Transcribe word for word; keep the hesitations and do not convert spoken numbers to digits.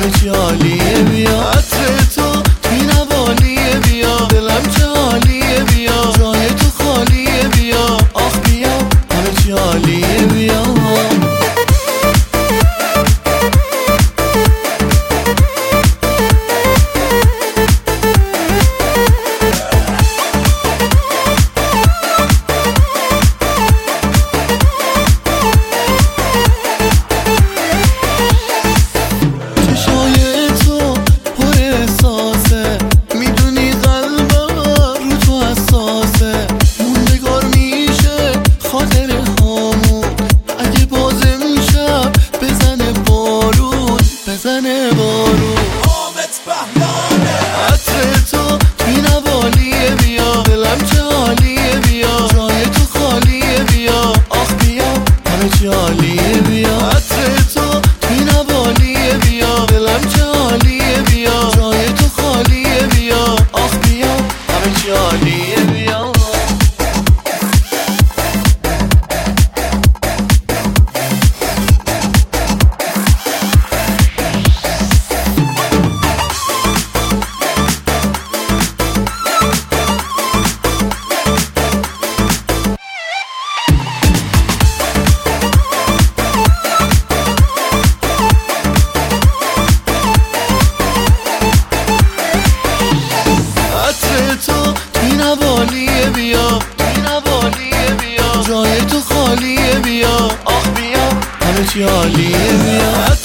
همه چی عالیه بیا. عطر تو توی نوالیه بیا، دلم چه عالیه بیا، جای تو خالیه بیا. آخ بیا همه چی عالیه بیا. بزنه بارون آمد بهمانه، عطر تو توی نوالیه بیا، دلم چه عالیه بیا، جای تو خالیه بیا. آخ بیا همه چی عالیه بیا. عطر تو توی نوالیه بیا، دلم چه عالیه بیا، جای تو خالیه بیا. آخ بیا همه چی عالیه بیا. تو توی نوالیه بیا، توی نوالیه بیا، جای تو خالیه بیا. آخ بیا همه چی عالیه بیا.